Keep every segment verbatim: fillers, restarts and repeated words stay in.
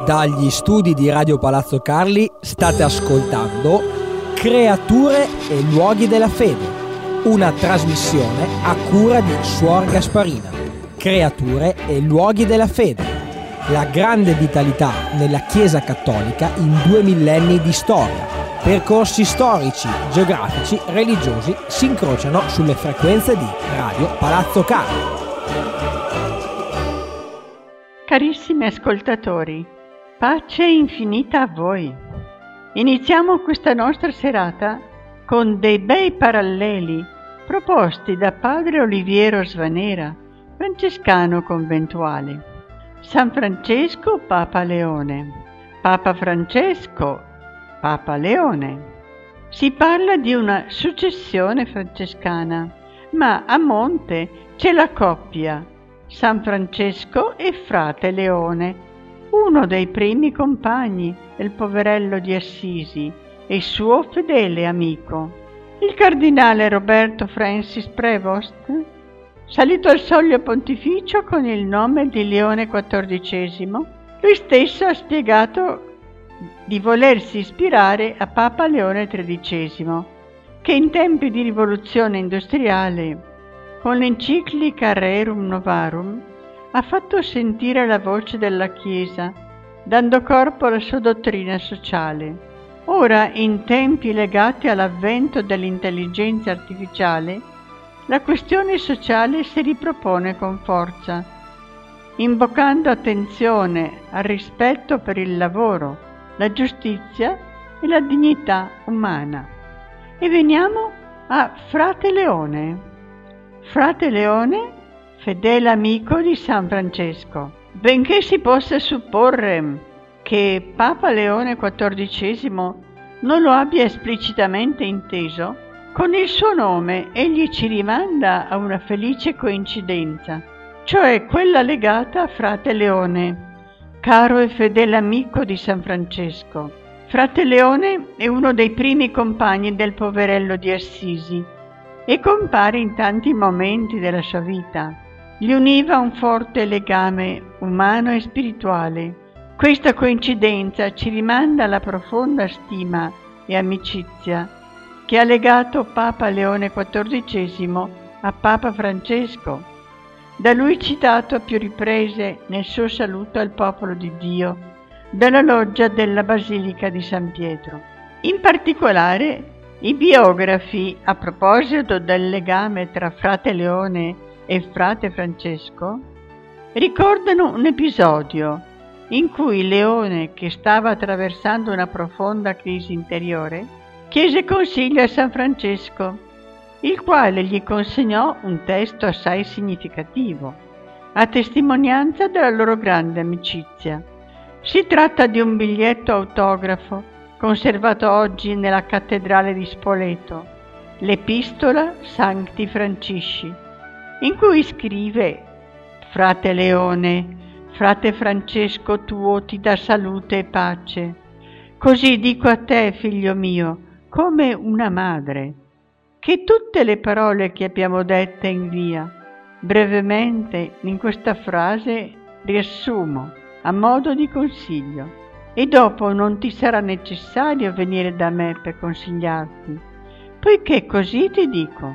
Dagli studi di Radio Palazzo Carli state ascoltando Creature e luoghi della fede, una trasmissione a cura di Suor Gasparina. Creature e luoghi della fede, la grande vitalità nella Chiesa Cattolica in due millenni di storia. Percorsi storici, geografici, religiosi si incrociano sulle frequenze di Radio Palazzo Carli. Carissimi ascoltatori, pace infinita a voi. Iniziamo questa nostra serata con dei bei paralleli proposti da padre Oliviero Svanera, francescano conventuale. San Francesco, Papa Leone. Papa Francesco, Papa Leone. Si parla di una successione francescana, ma a monte c'è la coppia San Francesco e frate Leone, uno dei primi compagni del poverello di Assisi e suo fedele amico. Il cardinale Roberto Francis Prevost, salito al soglio pontificio con il nome di Leone quattordicesimo, lui stesso ha spiegato di volersi ispirare a Papa Leone tredicesimo, che in tempi di rivoluzione industriale, con l'enciclica Rerum Novarum, ha fatto sentire la voce della Chiesa, dando corpo alla sua dottrina sociale. Ora, in tempi legati all'avvento dell'intelligenza artificiale, la questione sociale si ripropone con forza, invocando attenzione al rispetto per il lavoro, la giustizia e la dignità umana. E veniamo a Frate Leone. Frate Leone, fedele amico di San Francesco. Benché si possa supporre che Papa Leone quattordicesimo non lo abbia esplicitamente inteso, con il suo nome egli ci rimanda a una felice coincidenza, cioè quella legata a Frate Leone, caro e fedele amico di San Francesco. Frate Leone è uno dei primi compagni del poverello di Assisi e compare in tanti momenti della sua vita. Gli univa un forte legame umano e spirituale. Questa coincidenza ci rimanda alla profonda stima e amicizia che ha legato Papa Leone quattordicesimo a Papa Francesco, da lui citato a più riprese nel suo saluto al popolo di Dio dalla loggia della Basilica di San Pietro. In particolare, i biografi, a proposito del legame tra frate Leone e frate Francesco, ricordano un episodio in cui Leone, che stava attraversando una profonda crisi interiore, chiese consiglio a San Francesco, il quale gli consegnò un testo assai significativo, a testimonianza della loro grande amicizia. Si tratta di un biglietto autografo conservato oggi nella cattedrale di Spoleto, l'Epistola Sancti Francisci, in cui scrive: «Frate Leone, frate Francesco tuo ti dà salute e pace. Così dico a te, figlio mio, come una madre, che tutte le parole che abbiamo dette in via, brevemente in questa frase riassumo a modo di consiglio, e dopo non ti sarà necessario venire da me per consigliarti, poiché così ti dico: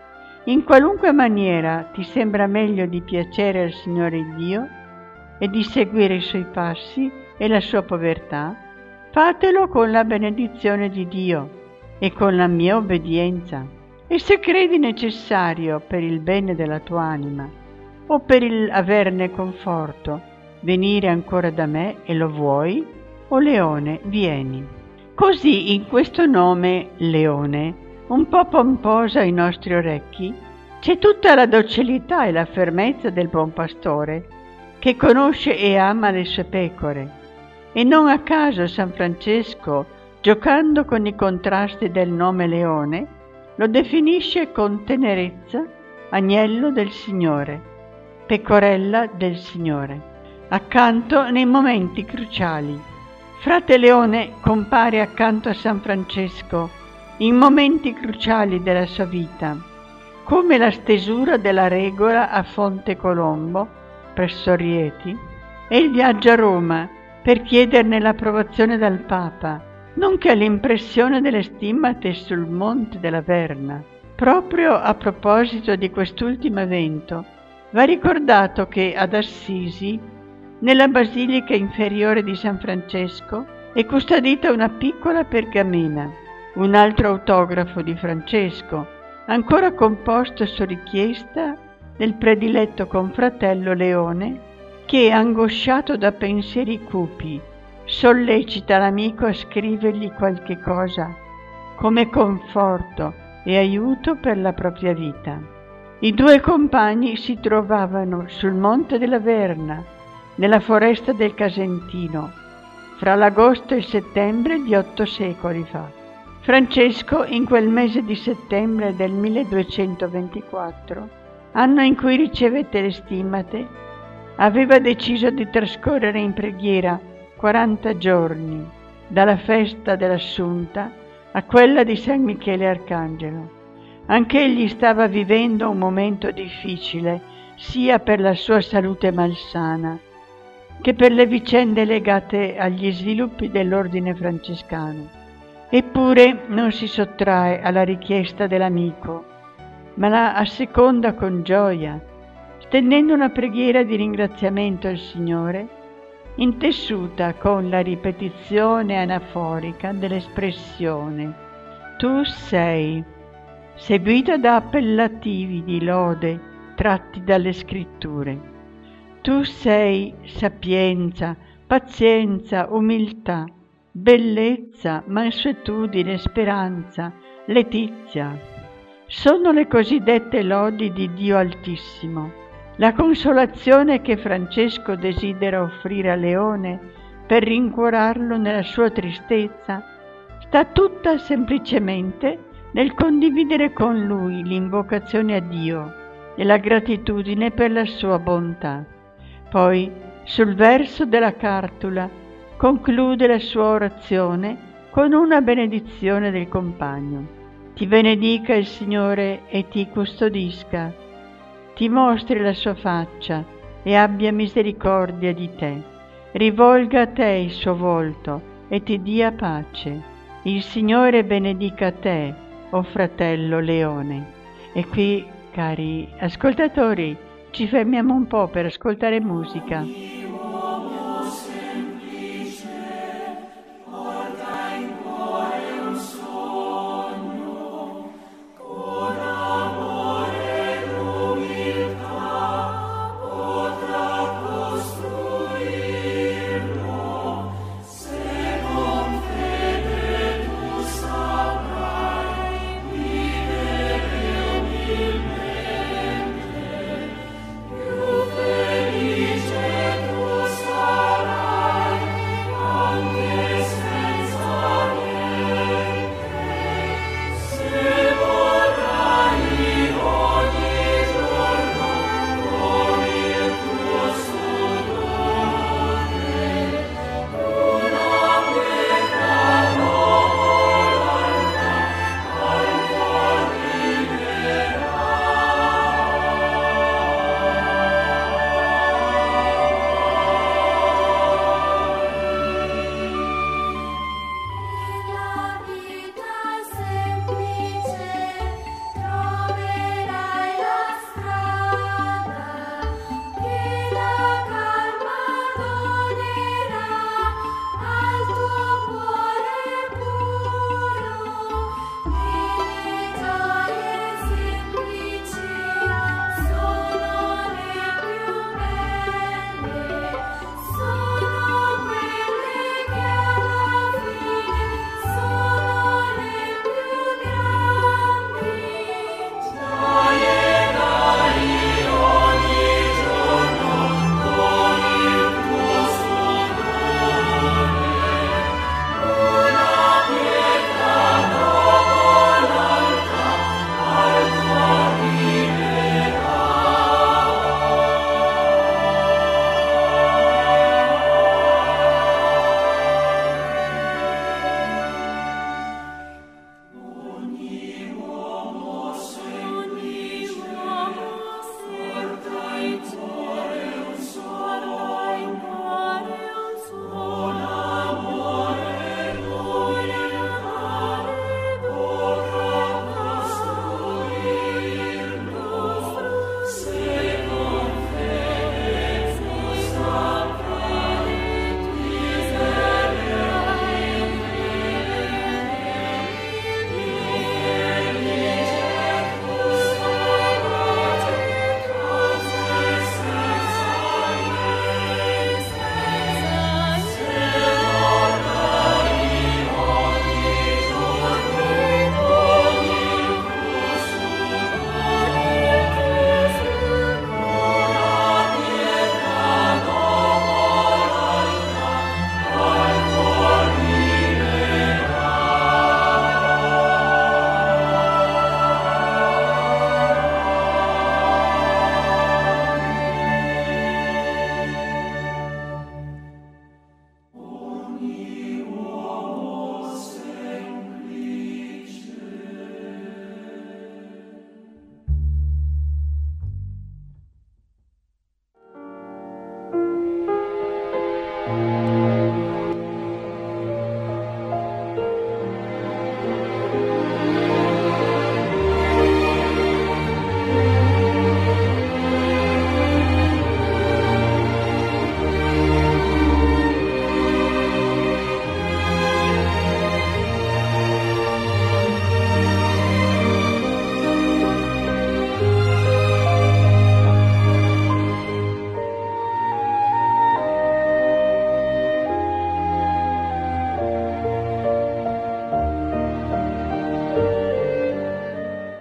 in qualunque maniera ti sembra meglio di piacere al Signore Dio e di seguire i suoi passi e la sua povertà, fatelo con la benedizione di Dio e con la mia obbedienza. E se credi necessario per il bene della tua anima o per il averne conforto venire ancora da me e lo vuoi, o Leone, vieni». Così in questo nome Leone, un po' pomposo ai nostri orecchi, c'è tutta la docilità e la fermezza del buon pastore che conosce e ama le sue pecore. E non a caso San Francesco, giocando con i contrasti del nome Leone, lo definisce con tenerezza agnello del Signore, pecorella del Signore, accanto nei momenti cruciali. Frate Leone compare accanto a San Francesco in momenti cruciali della sua vita, come la stesura della regola a Fonte Colombo presso Rieti e il viaggio a Roma per chiederne l'approvazione dal Papa, nonché l'impressione delle stimmate sul Monte della Verna. Proprio a proposito di quest'ultimo evento, va ricordato che ad Assisi, nella Basilica inferiore di San Francesco, è custodita una piccola pergamena, un altro autografo di Francesco, ancora composto su richiesta del prediletto confratello Leone, che, angosciato da pensieri cupi, sollecita l'amico a scrivergli qualche cosa come conforto e aiuto per la propria vita. I due compagni si trovavano sul Monte della Verna, nella foresta del Casentino, fra l'agosto e il settembre di otto secoli fa. Francesco, in quel mese di settembre del milleduecentoventiquattro, anno in cui ricevette le stimmate, aveva deciso di trascorrere in preghiera quaranta giorni, dalla festa dell'Assunta a quella di San Michele Arcangelo. Anch'egli stava vivendo un momento difficile, sia per la sua salute malsana, che per le vicende legate agli sviluppi dell'ordine francescano. Eppure non si sottrae alla richiesta dell'amico, ma la asseconda con gioia, stendendo una preghiera di ringraziamento al Signore, intessuta con la ripetizione anaforica dell'espressione «Tu sei», seguita da appellativi di lode tratti dalle scritture. «Tu sei sapienza, pazienza, umiltà, bellezza, mansuetudine, speranza, letizia». Sono le cosiddette lodi di Dio Altissimo, la consolazione che Francesco desidera offrire a Leone per rincuorarlo nella sua tristezza sta tutta semplicemente nel condividere con lui l'invocazione a Dio e la gratitudine per la sua bontà. Poi, sul verso della cartula, conclude la sua orazione con una benedizione del compagno. Ti benedica il Signore e ti custodisca, ti mostri la sua faccia e abbia misericordia di te, rivolga a te il suo volto e ti dia pace. Il Signore benedica te, o fratello Leone. E qui, cari ascoltatori, ci fermiamo un po' per ascoltare musica. Felice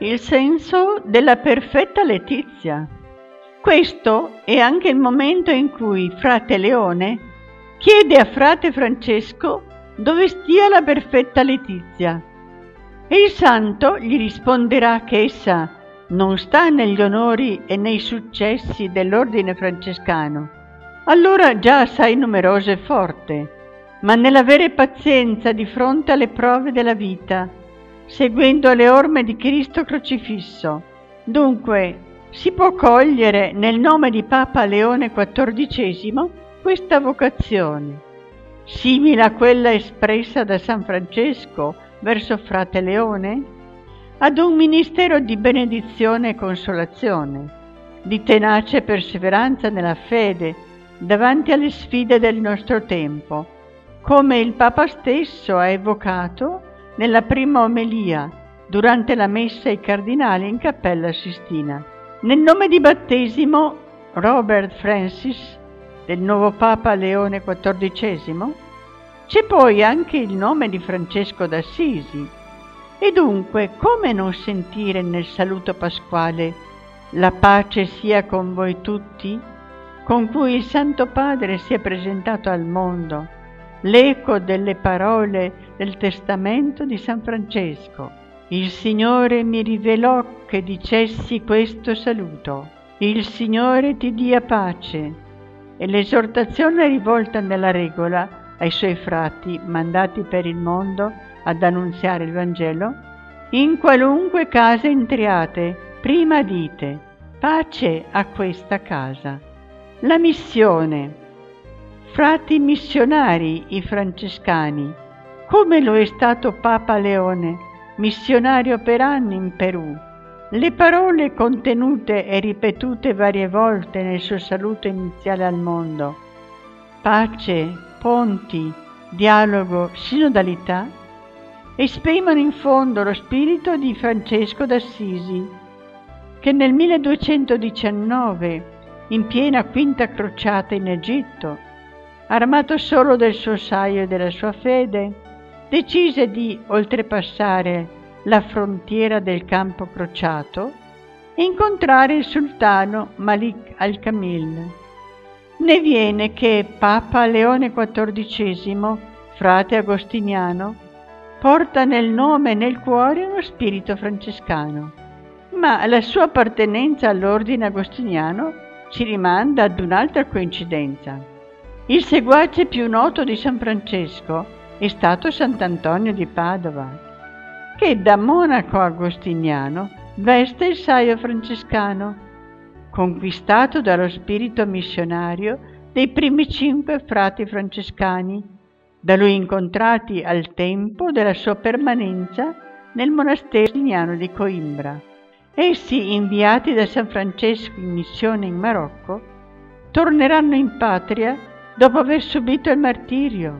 il senso della perfetta letizia. Questo è anche il momento in cui frate Leone chiede a frate Francesco dove stia la perfetta letizia, e il santo gli risponderà che essa non sta negli onori e nei successi dell'ordine francescano, allora già assai numerosa e forte, ma nell'avere pazienza di fronte alle prove della vita, seguendo le orme di Cristo crocifisso. Dunque si può cogliere nel nome di Papa Leone quattordicesimo questa vocazione, simile a quella espressa da San Francesco verso frate Leone, ad un ministero di benedizione e consolazione, di tenace perseveranza nella fede davanti alle sfide del nostro tempo, come il Papa stesso ha evocato nella prima omelia durante la messa ai cardinali in Cappella Sistina. Nel nome di battesimo Robert Francis del nuovo Papa Leone quattordicesimo c'è poi anche il nome di Francesco d'Assisi, e dunque come non sentire nel saluto pasquale la pace sia con voi tutti, con cui il Santo Padre si è presentato al mondo, l'eco delle parole del testamento di San Francesco. Il Signore mi rivelò che dicessi questo saluto, il Signore ti dia pace, e l'esortazione rivolta nella regola ai suoi frati mandati per il mondo ad annunziare il Vangelo: in qualunque casa entriate, prima dite pace a questa casa. La missione. Frati missionari i francescani, come lo è stato Papa Leone, missionario per anni in Perù. Le parole contenute e ripetute varie volte nel suo saluto iniziale al mondo, pace, ponti, dialogo, sinodalità, esprimono in fondo lo spirito di Francesco d'Assisi, che nel milleduecentodiciannove, in piena quinta crociata in Egitto, armato solo del suo saio e della sua fede, decise di oltrepassare la frontiera del campo crociato e incontrare il sultano Malik al-Kamil. Ne viene che Papa Leone quattordicesimo, frate agostiniano, porta nel nome e nel cuore uno spirito francescano, ma la sua appartenenza all'ordine agostiniano ci rimanda ad un'altra coincidenza. Il seguace più noto di San Francesco è stato Sant'Antonio di Padova, che da monaco agostiniano veste il saio francescano, conquistato dallo spirito missionario dei primi cinque frati francescani, da lui incontrati al tempo della sua permanenza nel monastero agostiniano di Coimbra. Essi, inviati da San Francesco in missione in Marocco, torneranno in patria dopo aver subito il martirio,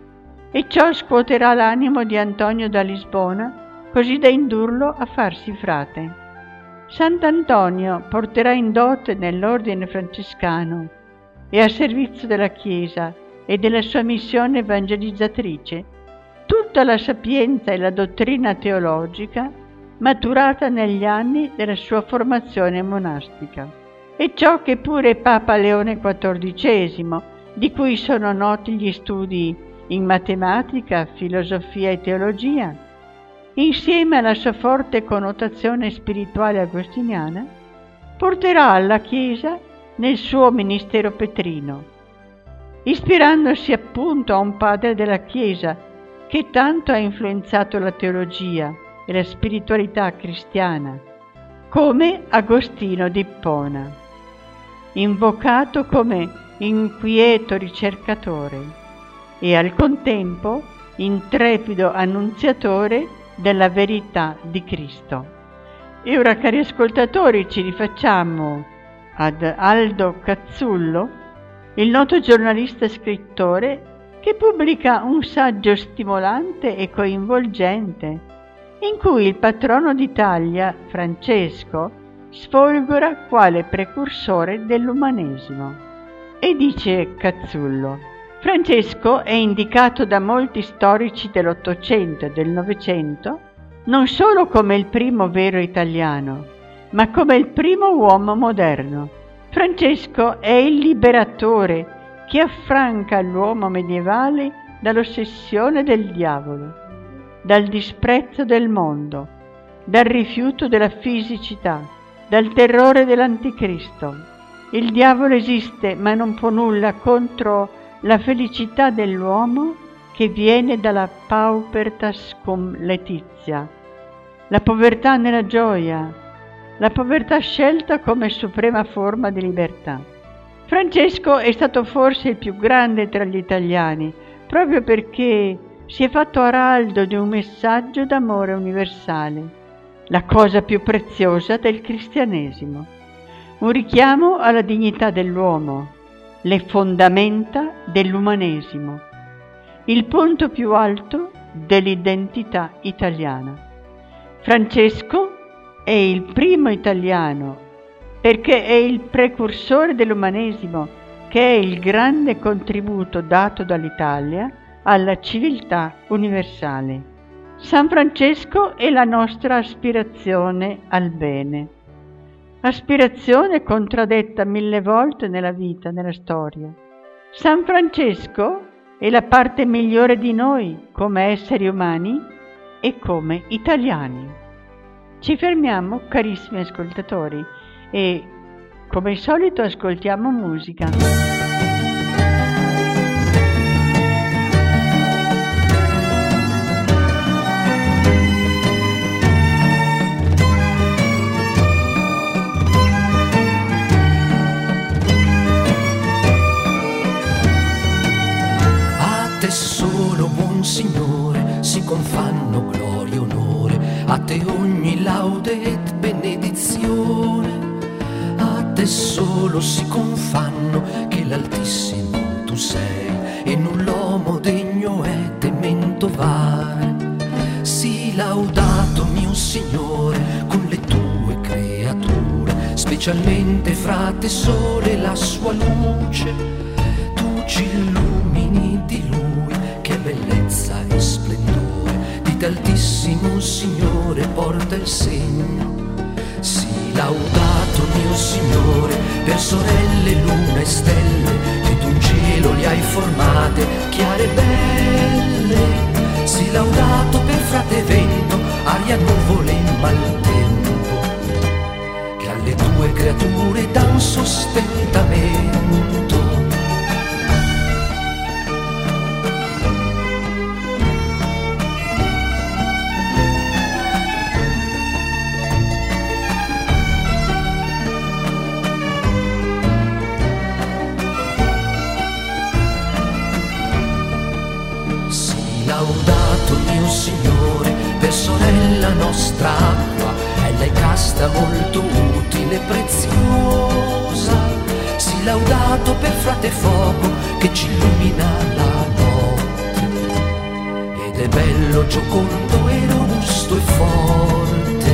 e ciò scuoterà l'animo di Antonio da Lisbona, così da indurlo a farsi frate. Sant'Antonio porterà in dote nell'ordine francescano e a servizio della Chiesa e della sua missione evangelizzatrice tutta la sapienza e la dottrina teologica maturata negli anni della sua formazione monastica. E ciò che pure Papa Leone quattordicesimo, di cui sono noti gli studi in matematica, filosofia e teologia, insieme alla sua forte connotazione spirituale agostiniana, porterà alla Chiesa nel suo ministero petrino, ispirandosi appunto a un padre della Chiesa che tanto ha influenzato la teologia e la spiritualità cristiana, come Agostino d'Ippona, invocato come inquieto ricercatore e al contempo intrepido annunziatore della verità di Cristo. E ora, cari ascoltatori, ci rifacciamo ad Aldo Cazzullo, il noto giornalista e scrittore che pubblica un saggio stimolante e coinvolgente in cui il patrono d'Italia, Francesco, sfolgora quale precursore dell'umanesimo. E dice Cazzullo: Francesco è indicato da molti storici dell'Ottocento e del Novecento non solo come il primo vero italiano, ma come il primo uomo moderno. Francesco è il liberatore che affranca l'uomo medievale dall'ossessione del diavolo, dal disprezzo del mondo, dal rifiuto della fisicità, dal terrore dell'anticristo. Il diavolo esiste, ma non può nulla contro la felicità dell'uomo che viene dalla paupertas cum laetitia, la povertà nella gioia, la povertà scelta come suprema forma di libertà. Francesco è stato forse il più grande tra gli italiani, proprio perché si è fatto araldo di un messaggio d'amore universale, la cosa più preziosa del cristianesimo, un richiamo alla dignità dell'uomo, le fondamenta dell'umanesimo, il punto più alto dell'identità italiana. Francesco è il primo italiano perché è il precursore dell'umanesimo, che è il grande contributo dato dall'Italia alla civiltà universale. San Francesco è la nostra aspirazione al bene, aspirazione contraddetta mille volte nella vita, nella storia. San Francesco è la parte migliore di noi come esseri umani e come italiani. Ci fermiamo, carissimi ascoltatori, e come al solito ascoltiamo musica. A te solo, buon Signore, si confanno gloria e onore, a te ogni laude et benedizione. E solo si confanno che l'Altissimo tu sei e null'uomo degno è temento vare. Sii laudato mio Signore con le tue creature, specialmente fra te sole la sua luce. Tu ci illumini di Lui che bellezza e splendore, di te Altissimo Signore porta il segno. Sii laudato mio Signore per sorelle, luna e stelle, che tu in cielo li hai formate chiare e belle. Sii laudato per frate vento, aria, nuvole e maltempo, che alle tue creature dan sostentamento. Laudato mio Signore per sorella nostra acqua, ella è casta, molto utile e preziosa. Sii laudato per frate fuoco che ci illumina la notte, ed è bello, giocondo e robusto e forte.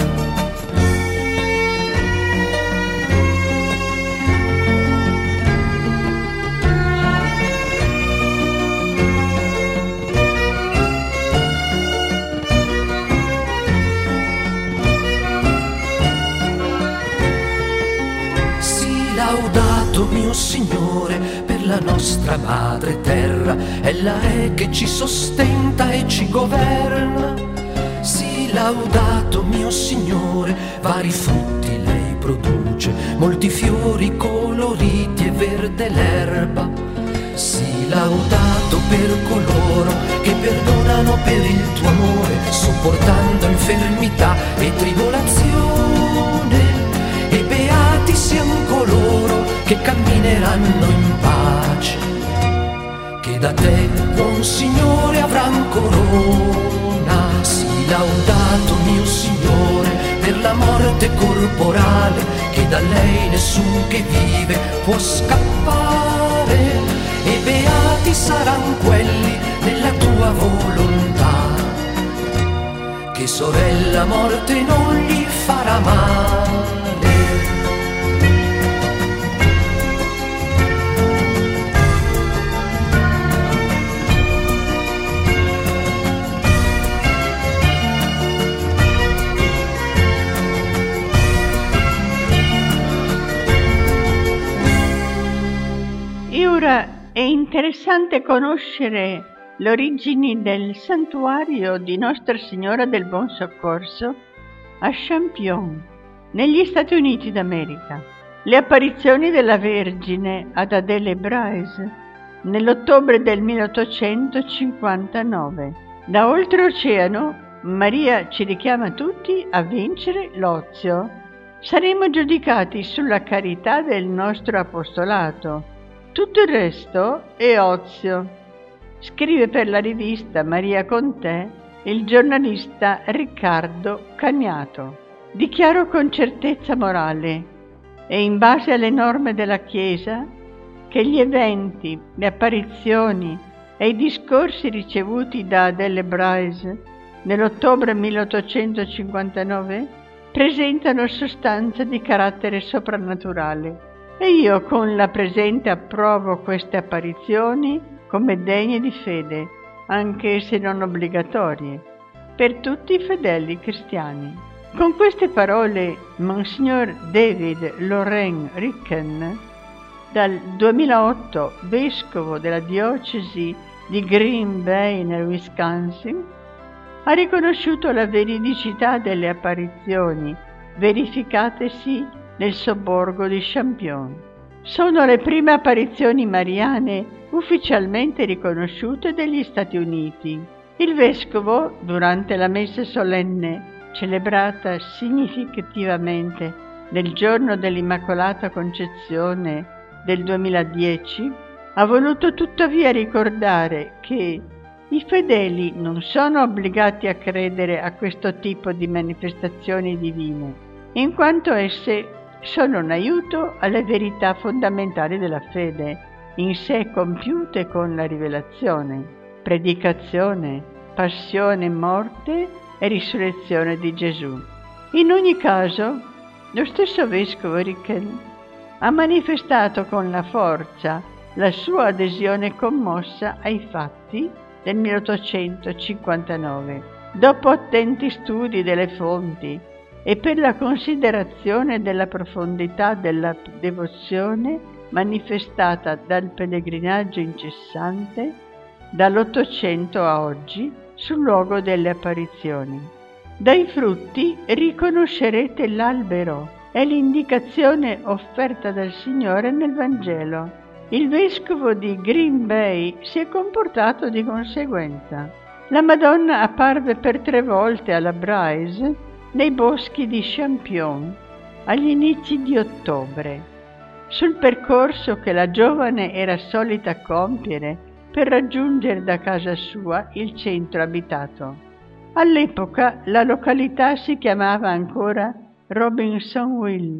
Laudato mio Signore per la nostra madre terra, ella è che ci sostenta e ci governa. Sii laudato mio Signore, vari frutti lei produce, molti fiori coloriti e verde l'erba. Sii laudato per coloro che perdonano per il tuo amore, sopportando infermità e tribolazione. E beati siano coloro che cammineranno in pace, che da te, buon Signore, avran corona. Sii laudato mio Signore per la morte corporale, che da lei nessun che vive può scappare. E beati saran quelli nella tua volontà, che sorella morte non gli farà male. È interessante conoscere le origini del santuario di Nostra Signora del Buon Soccorso a Champion, negli Stati Uniti d'America. Le apparizioni della Vergine ad Adele Bryce nell'ottobre del milleottocentocinquantanove. Da oltreoceano Maria ci richiama tutti a vincere l'ozio. Saremo giudicati sulla carità del nostro apostolato. Tutto il resto è ozio. Scrive per la rivista Maria con te il giornalista Riccardo Cagnato. Dichiaro con certezza morale e in base alle norme della Chiesa che gli eventi, le apparizioni e i discorsi ricevuti da Adele Bryce nell'ottobre milleottocentocinquantanove presentano sostanza di carattere soprannaturale e io con la presente approvo queste apparizioni come degne di fede, anche se non obbligatorie, per tutti i fedeli cristiani. Con queste parole, Monsignor David Loren Ricken, dal duemilaotto vescovo della diocesi di Green Bay nel Wisconsin, ha riconosciuto la veridicità delle apparizioni verificatesi nel sobborgo di Champion. Sono le prime apparizioni mariane ufficialmente riconosciute dagli Stati Uniti. Il vescovo, durante la messa solenne celebrata significativamente nel giorno dell'Immacolata Concezione del duemiladieci, ha voluto tuttavia ricordare che i fedeli non sono obbligati a credere a questo tipo di manifestazioni divine, in quanto esse sono un aiuto alle verità fondamentali della fede, in sé compiute con la rivelazione, predicazione, passione, morte e risurrezione di Gesù. In ogni caso, lo stesso vescovo Ricken ha manifestato con la forza la sua adesione commossa ai fatti del milleottocentocinquantanove, dopo attenti studi delle fonti e per la considerazione della profondità della devozione manifestata dal pellegrinaggio incessante dall'Ottocento a oggi sul luogo delle apparizioni. Dai frutti riconoscerete l'albero, è l'indicazione offerta dal Signore nel Vangelo. Il vescovo di Green Bay si è comportato di conseguenza. La Madonna apparve per tre volte alla Bryce nei boschi di Champion agli inizi di ottobre, sul percorso che la giovane era solita compiere per raggiungere da casa sua il centro abitato. All'epoca la località si chiamava ancora Robinsonville.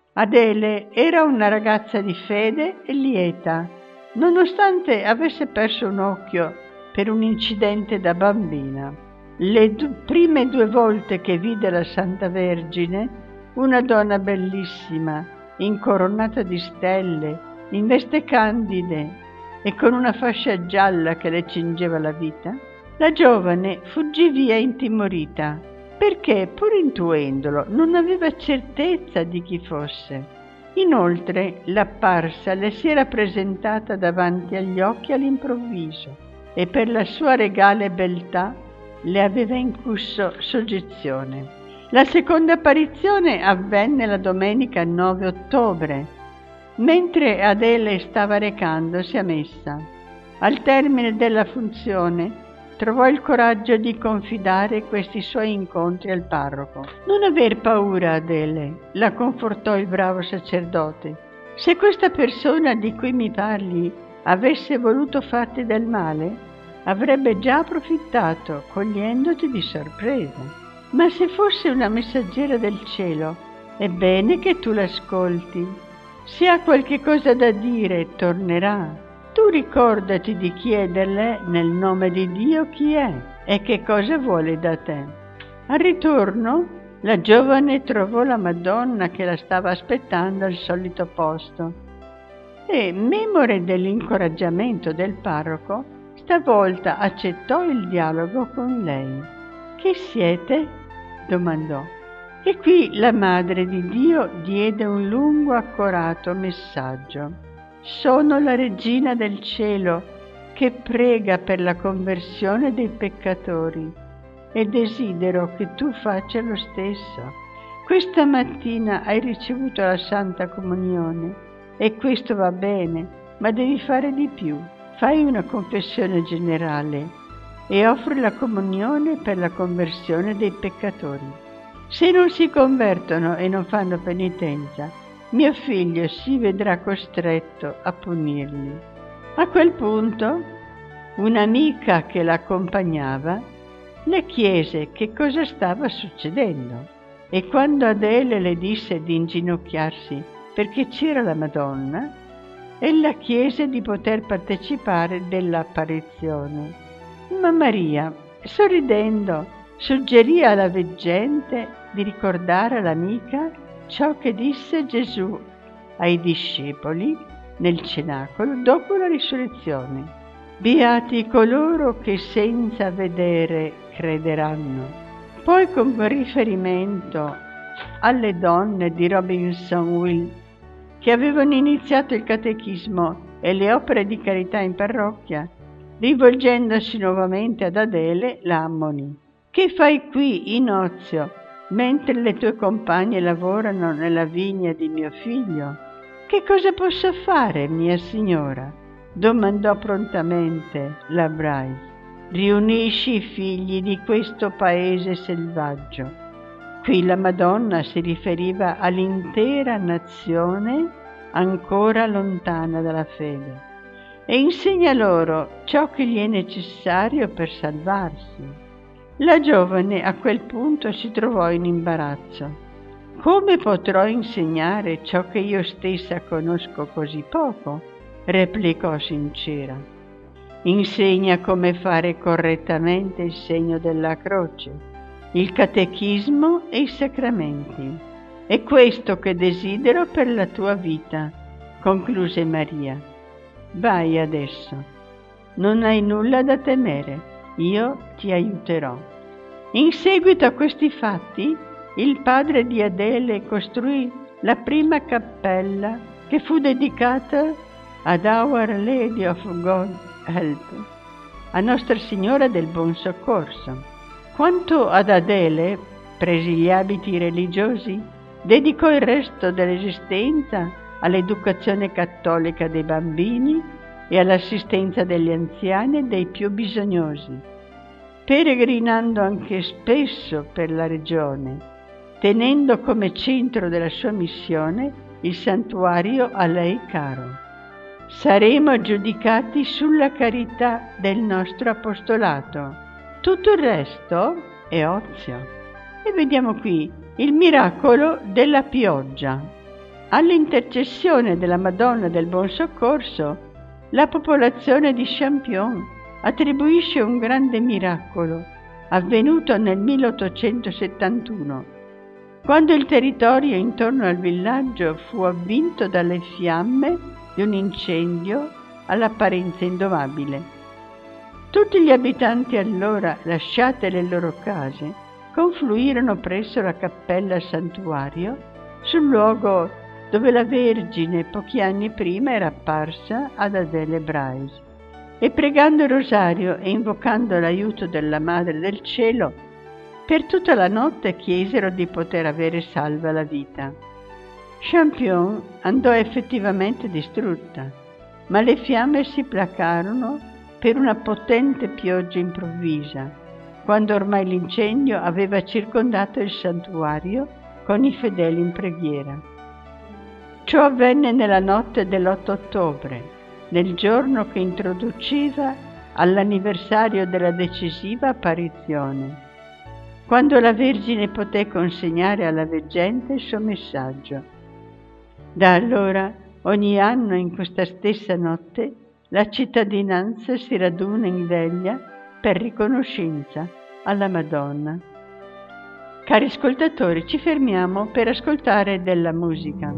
Adele era una ragazza di fede e lieta, nonostante avesse perso un occhio per un incidente da bambina. Le du- prime due volte che vide la Santa Vergine, una donna bellissima, incoronata di stelle, in vesti candide e con una fascia gialla che le cingeva la vita, la giovane fuggì via intimorita, perché, pur intuendolo, non aveva certezza di chi fosse. Inoltre, l'apparsa le si era presentata davanti agli occhi all'improvviso e per la sua regale beltà le aveva incusso soggezione. La seconda apparizione avvenne la domenica nove ottobre, mentre Adele stava recandosi a messa. Al termine della funzione trovò il coraggio di confidare questi suoi incontri al parroco. «Non aver paura, Adele», la confortò il bravo sacerdote. «Se questa persona di cui mi parli avesse voluto farti del male, avrebbe già approfittato, cogliendoti di sorpresa. Ma se fosse una messaggera del cielo, è bene che tu l'ascolti. Se ha qualche cosa da dire, tornerà. Tu ricordati di chiederle nel nome di Dio chi è e che cosa vuole da te». Al ritorno, la giovane trovò la Madonna che la stava aspettando al solito posto e, memore dell'incoraggiamento del parroco, stavolta accettò il dialogo con lei. «Chi siete?» domandò. E qui la Madre di Dio diede un lungo accorato messaggio. Sono la regina del cielo che prega per la conversione dei peccatori e desidero che tu faccia lo stesso. Questa mattina hai ricevuto la Santa Comunione e questo va bene, ma devi fare di più. Fai una confessione generale e offri la comunione per la conversione dei peccatori. Se non si convertono e non fanno penitenza, mio figlio si vedrà costretto a punirli. A quel punto, un'amica che l'accompagnava le chiese che cosa stava succedendo e quando Adele le disse di inginocchiarsi perché c'era la Madonna, ella chiese di poter partecipare dell'apparizione. Ma Maria, sorridendo, suggerì alla veggente di ricordare all'amica ciò che disse Gesù ai discepoli nel cenacolo dopo la risurrezione. Beati coloro che senza vedere crederanno. Poi, con riferimento alle donne di Robinsonville che avevano iniziato il catechismo e le opere di carità in parrocchia, rivolgendosi nuovamente ad Adele, la ammonì. Che fai qui in ozio, mentre le tue compagne lavorano nella vigna di mio figlio? Che cosa posso fare, mia signora? Domandò prontamente la Bryce. Riunisci i figli di questo paese selvaggio. Qui la Madonna si riferiva all'intera nazione ancora lontana dalla fede e insegna loro ciò che gli è necessario per salvarsi. La giovane a quel punto si trovò in imbarazzo. Come potrò insegnare ciò che io stessa conosco così poco? Replicò sincera. Insegna come fare correttamente il segno della croce, il catechismo e i sacramenti. È questo che desidero per la tua vita, concluse Maria. Vai adesso. Non hai nulla da temere, io ti aiuterò. In seguito a questi fatti, il padre di Adele costruì la prima cappella che fu dedicata ad Our Lady of God Help, a Nostra Signora del Buon Soccorso. Quanto ad Adele, presi gli abiti religiosi, dedicò il resto dell'esistenza all'educazione cattolica dei bambini e all'assistenza degli anziani e dei più bisognosi, peregrinando anche spesso per la regione, tenendo come centro della sua missione il santuario a lei caro. Saremo giudicati sulla carità del nostro apostolato. Tutto il resto è ozio. E vediamo qui il miracolo della pioggia. All'intercessione della Madonna del Buon Soccorso, la popolazione di Champion attribuisce un grande miracolo avvenuto nel milleottocentosettantuno, quando il territorio intorno al villaggio fu avvinto dalle fiamme di un incendio all'apparenza indomabile. Tutti gli abitanti allora, lasciate le loro case, confluirono presso la cappella santuario, sul luogo dove la Vergine pochi anni prima era apparsa ad Adele Bryce, e pregando il rosario e invocando l'aiuto della Madre del Cielo, per tutta la notte chiesero di poter avere salva la vita. Champion andò effettivamente distrutta, ma le fiamme si placarono per una potente pioggia improvvisa, quando ormai l'incendio aveva circondato il santuario con i fedeli in preghiera. Ciò avvenne nella notte dell'otto ottobre, nel giorno che introduceva all'anniversario della decisiva apparizione, quando la Vergine poté consegnare alla veggente il suo messaggio. Da allora, ogni anno in questa stessa notte, la cittadinanza si raduna in veglia per riconoscenza alla Madonna. Cari ascoltatori, ci fermiamo per ascoltare della musica.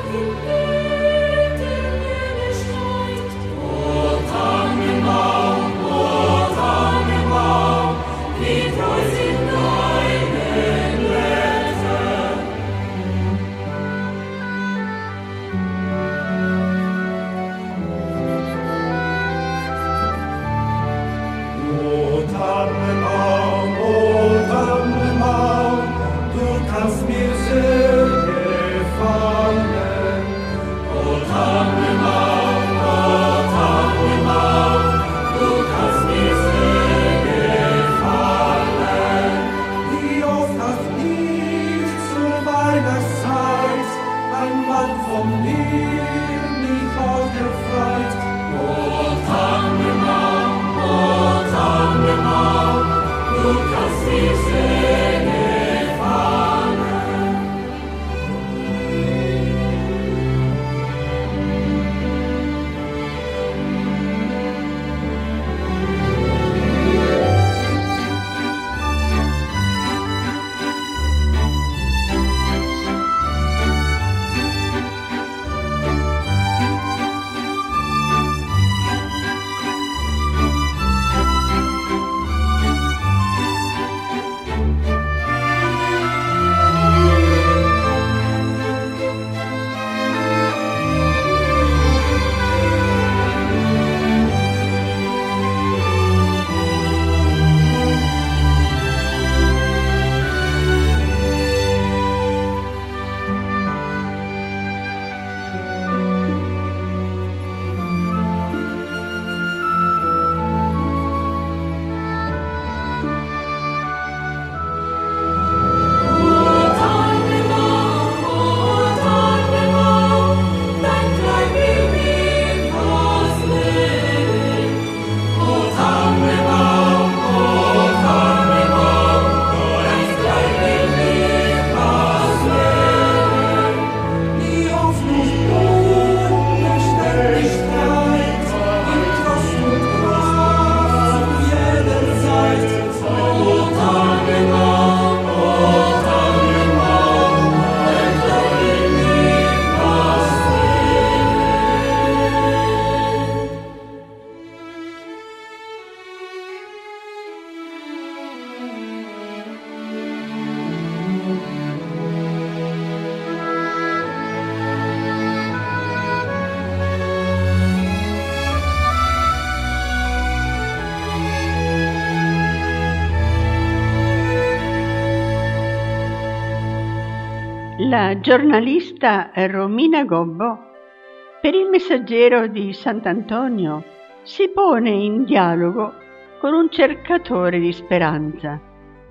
La giornalista Romina Gobbo, per il Messaggero di Sant'Antonio, si pone in dialogo con un cercatore di speranza,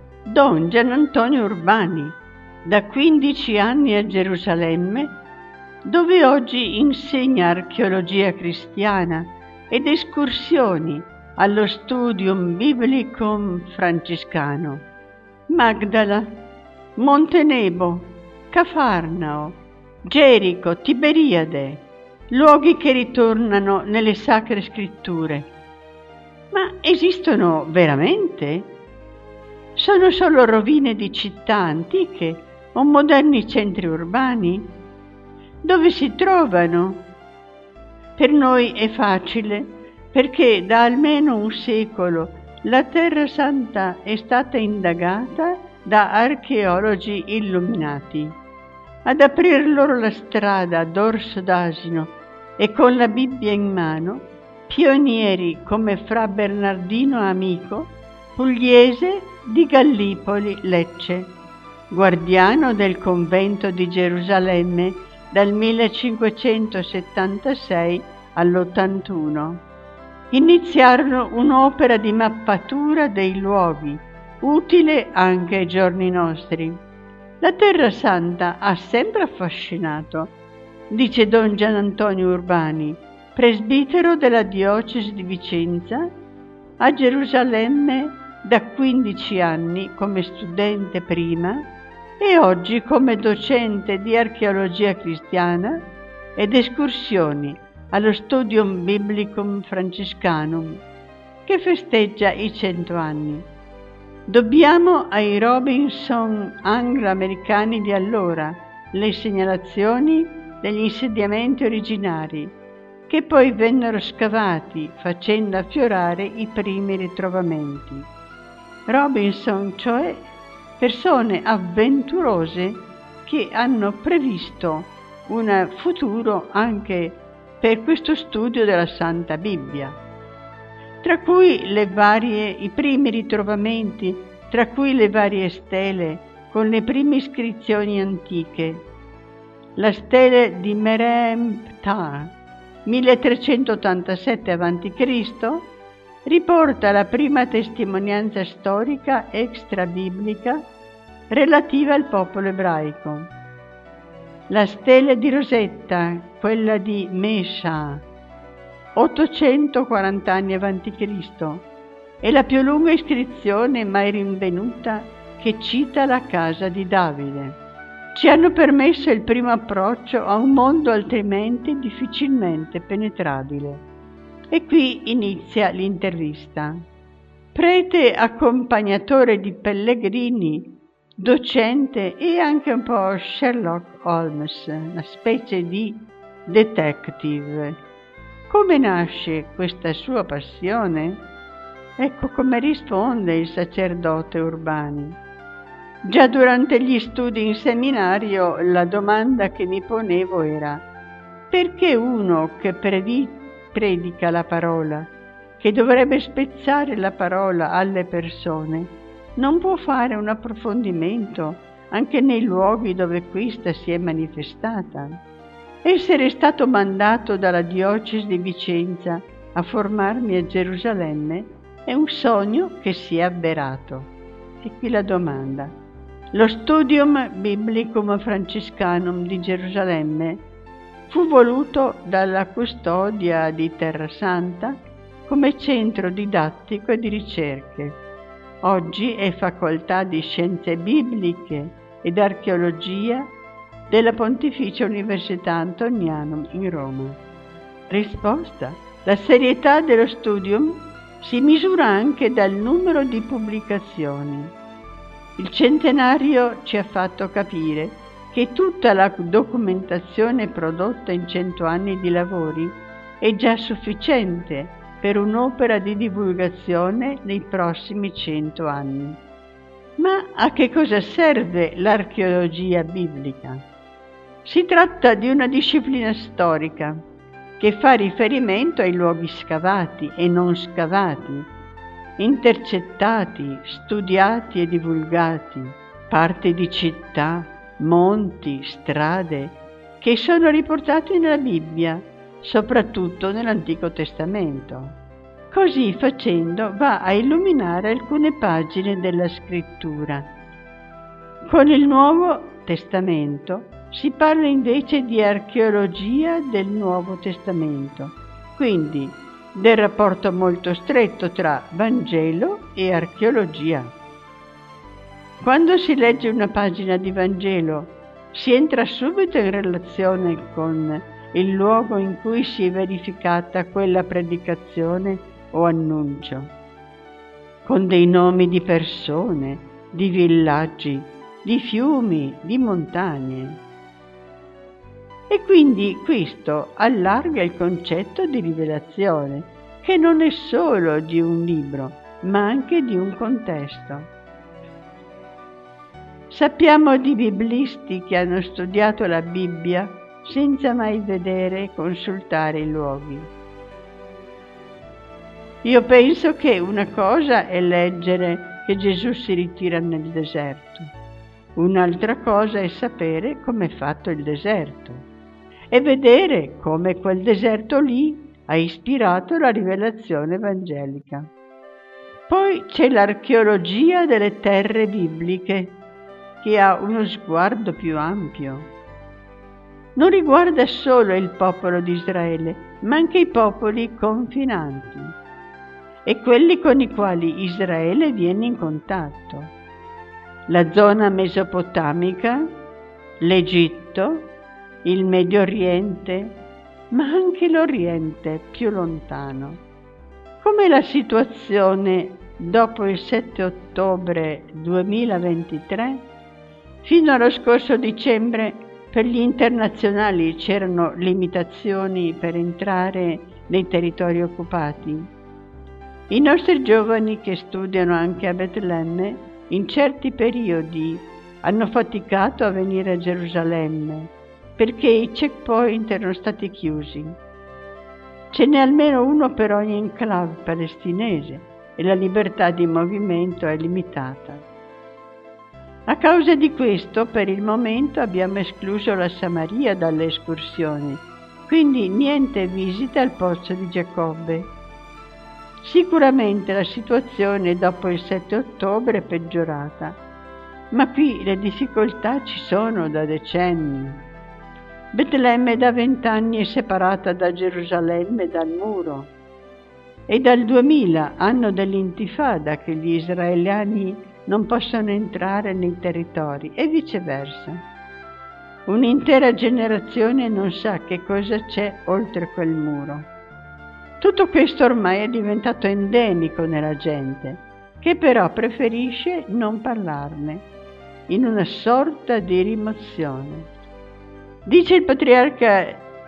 Don Gianantonio Urbani, da quindici anni a Gerusalemme, dove oggi insegna archeologia cristiana ed escursioni allo Studium Biblicum Franciscano. Magdala, Monte Nebo, Cafarnao, Gerico, Tiberiade, luoghi che ritornano nelle sacre scritture. Ma esistono veramente? Sono solo rovine di città antiche o moderni centri urbani? Dove si trovano? Per noi è facile, perché da almeno un secolo la Terra Santa è stata indagata da archeologi illuminati. Ad aprir loro la strada a dorso d'asino e con la Bibbia in mano, pionieri come fra Bernardino Amico, pugliese di Gallipoli, Lecce, guardiano del convento di Gerusalemme dal millecinquecentosettantasei all'ottantuno. Iniziarono un'opera di mappatura dei luoghi, utile anche ai giorni nostri. La Terra Santa ha sempre affascinato, dice Don Gianantonio Urbani, presbitero della diocesi di Vicenza, a Gerusalemme da quindici anni come studente prima e oggi come docente di archeologia cristiana ed escursioni allo Studium Biblicum Franciscanum, che festeggia i cento anni. Dobbiamo ai Robinson anglo-americani di allora le segnalazioni degli insediamenti originari, che poi vennero scavati facendo affiorare i primi ritrovamenti. Robinson, cioè persone avventurose che hanno previsto un futuro anche per questo studio della Santa Bibbia, tra cui le varie, i primi ritrovamenti, tra cui le varie stele con le prime iscrizioni antiche. La stela di Meremptah, milletrecentottantasette avanti Cristo, riporta la prima testimonianza storica extra-biblica relativa al popolo ebraico. La stela di Rosetta, quella di Mesha, ottocentoquaranta anni avanti Cristo, è la più lunga iscrizione mai rinvenuta che cita la casa di Davide. Ci hanno permesso il primo approccio a un mondo altrimenti difficilmente penetrabile. E qui inizia l'intervista. Prete accompagnatore di pellegrini, docente e anche un po' Sherlock Holmes, una specie di detective. Come nasce questa sua passione? Ecco come risponde il sacerdote Urbani. Già durante gli studi in seminario la domanda che mi ponevo era: perché uno che predica predica la parola, che dovrebbe spezzare la parola alle persone, non può fare un approfondimento anche nei luoghi dove questa si è manifestata? Essere stato mandato dalla diocesi di Vicenza a formarmi a Gerusalemme è un sogno che si è avverato. E qui la domanda. Lo Studium Biblicum Franciscanum di Gerusalemme fu voluto dalla custodia di Terrasanta come centro didattico e di ricerche. Oggi è facoltà di Scienze Bibliche ed Archeologia della Pontificia Università Antonianum in Roma. Risposta: la serietà dello studium si misura anche dal numero di pubblicazioni. Il centenario ci ha fatto capire che tutta la documentazione prodotta in cento anni di lavori è già sufficiente per un'opera di divulgazione nei prossimi cento anni. Ma a che cosa serve l'archeologia biblica? Si tratta di una disciplina storica che fa riferimento ai luoghi scavati e non scavati, intercettati, studiati e divulgati, parti di città, monti, strade, che sono riportati nella Bibbia, soprattutto nell'Antico Testamento. Così facendo va a illuminare alcune pagine della Scrittura. Con il Nuovo Testamento si parla invece di archeologia del Nuovo Testamento, quindi del rapporto molto stretto tra Vangelo e archeologia. Quando si legge una pagina di Vangelo, si entra subito in relazione con il luogo in cui si è verificata quella predicazione o annuncio, con dei nomi di persone, di villaggi, di fiumi, di montagne. E quindi questo allarga il concetto di rivelazione, che non è solo di un libro, ma anche di un contesto. Sappiamo di biblisti che hanno studiato la Bibbia senza mai vedere e consultare i luoghi. Io penso che una cosa è leggere che Gesù si ritira nel deserto, un'altra cosa è sapere come è fatto il deserto e vedere come quel deserto lì ha ispirato la rivelazione evangelica. Poi c'è l'archeologia delle terre bibliche, che ha uno sguardo più ampio. Non riguarda solo il popolo di Israele, ma anche i popoli confinanti e quelli con i quali Israele viene in contatto. La zona mesopotamica, l'Egitto, il Medio Oriente, ma anche l'Oriente più lontano. Com'è la situazione dopo il sette ottobre duemilaventitré? Fino allo scorso dicembre Per gli internazionali c'erano limitazioni per entrare nei territori occupati. I nostri giovani che studiano anche a Betlemme in certi periodi hanno faticato a venire a Gerusalemme perché i checkpoint erano stati chiusi. Ce n'è almeno uno per ogni enclave palestinese e la libertà di movimento è limitata. A causa di questo, per il momento abbiamo escluso la Samaria dalle escursioni, quindi niente visita al pozzo di Giacobbe. Sicuramente la situazione dopo il sette ottobre è peggiorata, ma qui le difficoltà ci sono da decenni. Betlemme da vent'anni è separata da Gerusalemme dal muro e dal duemila, anno dell'intifada, che gli israeliani non possono entrare nei territori e viceversa. Un'intera generazione non sa che cosa c'è oltre quel muro. Tutto questo ormai è diventato endemico nella gente, che però preferisce non parlarne, in una sorta di rimozione. Dice il patriarca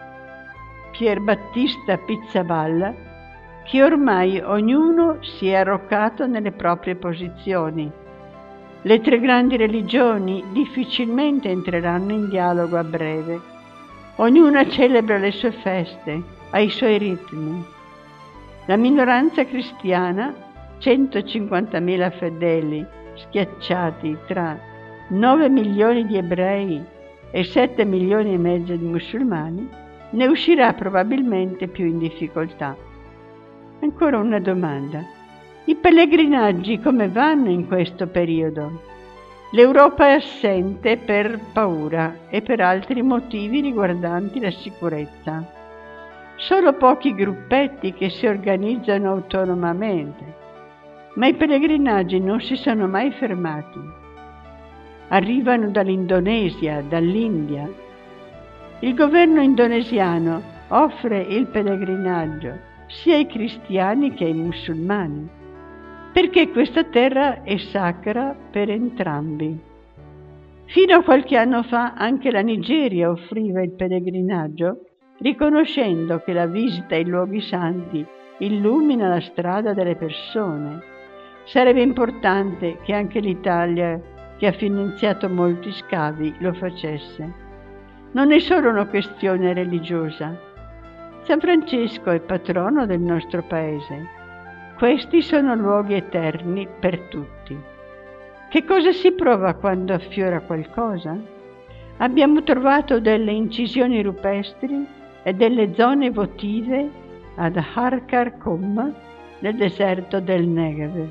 Pier Battista Pizzaballa che ormai ognuno si è arroccato nelle proprie posizioni. Le tre grandi religioni difficilmente entreranno in dialogo a breve. Ognuna celebra le sue feste, ha i suoi ritmi. La minoranza cristiana, centocinquantamila fedeli schiacciati tra nove milioni di ebrei e sette milioni e mezzo di musulmani, ne uscirà probabilmente più in difficoltà. Ancora una domanda. I pellegrinaggi come vanno in questo periodo? L'Europa è assente per paura e per altri motivi riguardanti la sicurezza. Solo pochi gruppetti che si organizzano autonomamente, ma i pellegrinaggi non si sono mai fermati. Arrivano dall'Indonesia, dall'India. Il governo indonesiano offre il pellegrinaggio sia ai cristiani che ai musulmani, perché questa terra è sacra per entrambi. Fino a qualche anno fa anche la Nigeria offriva il pellegrinaggio, riconoscendo che la visita ai luoghi santi illumina la strada delle persone. Sarebbe importante che anche l'Italia, che ha finanziato molti scavi, lo facesse. Non è solo una questione religiosa. San Francesco è patrono del nostro paese. Questi sono luoghi eterni per tutti. Che cosa si prova quando affiora qualcosa? Abbiamo trovato delle incisioni rupestri e delle zone votive ad Har Qum, nel deserto del Negev.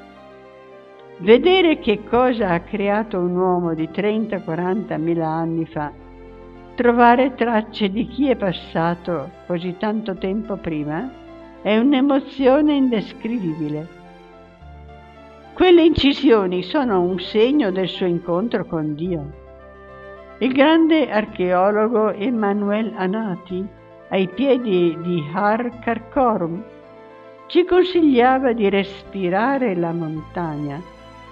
Vedere che cosa ha creato un uomo di trenta quaranta mila anni fa, trovare tracce di chi è passato così tanto tempo prima, è un'emozione indescrivibile. Quelle incisioni sono un segno del suo incontro con Dio. Il grande archeologo Emmanuel Anati, ai piedi di Har Qum, ci consigliava di respirare la montagna.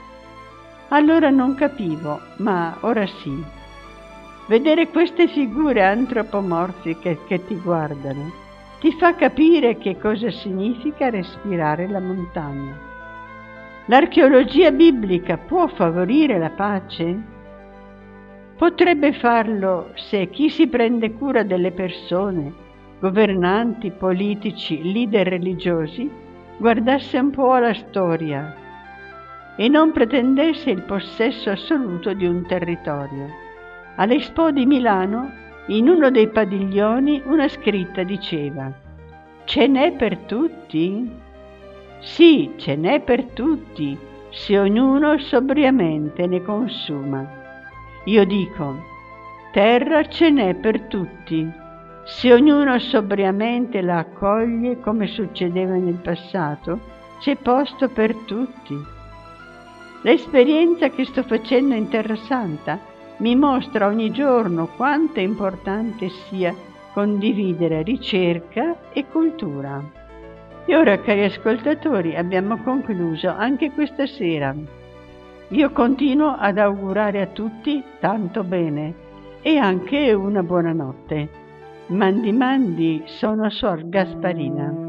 Allora non capivo, ma ora sì. Vedere queste figure antropomorfiche che ti guardano ti fa capire che cosa significa respirare la montagna. L'archeologia biblica può favorire la pace? Potrebbe farlo se chi si prende cura delle persone, governanti, politici, leader religiosi, guardasse un po' alla storia e non pretendesse il possesso assoluto di un territorio. All'Expo di Milano, in uno dei padiglioni, una scritta diceva: «Ce n'è per tutti?» Sì, ce n'è per tutti, se ognuno sobriamente ne consuma. Io dico, terra ce n'è per tutti, se ognuno sobriamente la accoglie come succedeva nel passato, c'è posto per tutti. L'esperienza che sto facendo in Terra Santa mi mostra ogni giorno quanto è importante sia condividere ricerca e cultura. E ora, cari ascoltatori, abbiamo concluso anche questa sera. Io continuo ad augurare a tutti tanto bene e anche una buonanotte. Mandi mandi, sono Suor Gasparina.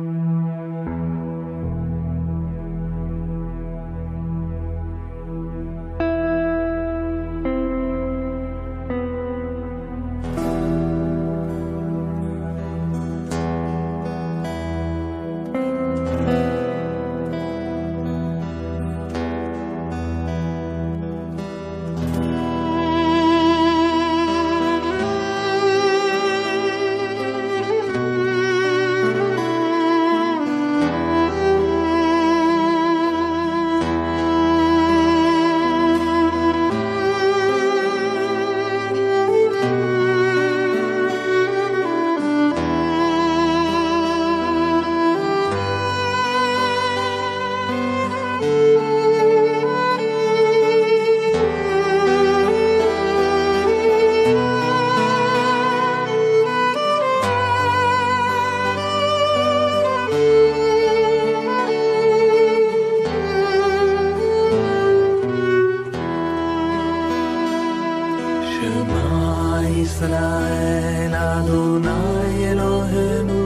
Israel Adonai Eloheinu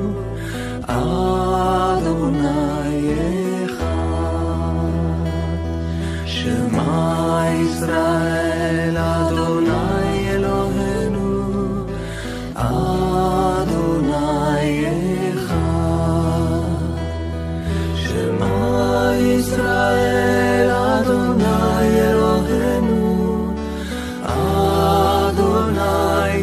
Adonai Echad Shema Israel Adonai Eloheinu Adonai Echad Shema Israel Adonai Eloheinu Adonai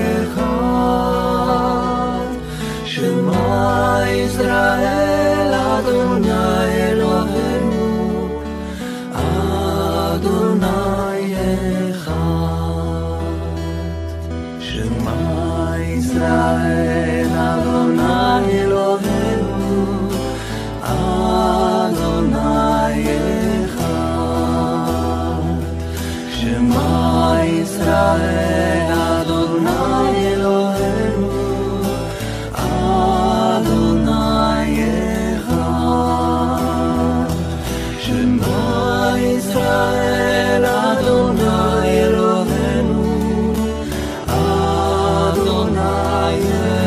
Echad Shema Israel Adonai Eloheinu Adonai Echad Shema Israel Adonai Eloheinu Adonai Echad Shema Israel Adonai Eloheinu Adonai Echad Shema Israel Adonai Eloheinu Adonai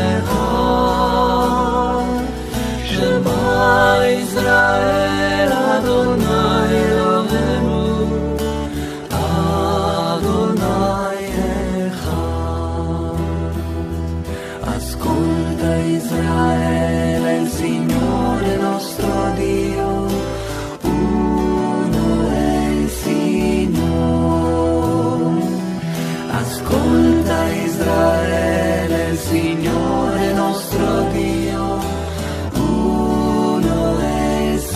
Echad Shema Israel Adonai Eloheinu Adonai Echad. Ascolta Israele, il Signore nostro Dio, uno è il Signore. Ascolta Israele, il Signore nostro Dio, uno è il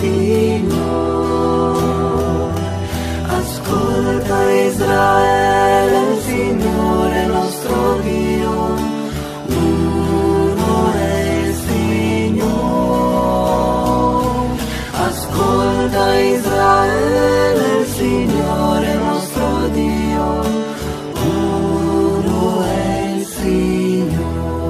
Signore. Ascolta Israele, il Signore nostro Dio, uno è il Signore. Ascolta Israele, il Signore nostro Dio, uno è il Signore.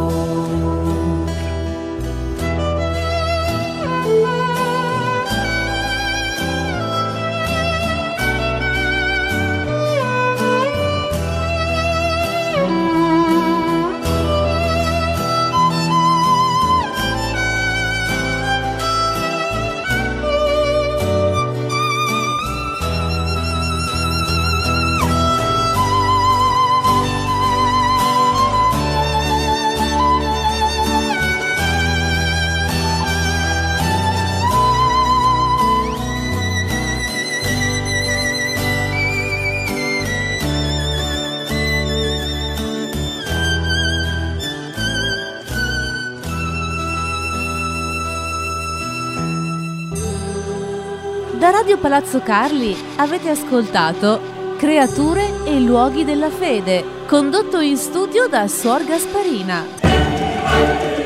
Da Radio Palazzo Carli avete ascoltato Creature e luoghi della fede, condotto in studio da Suor Gasparina.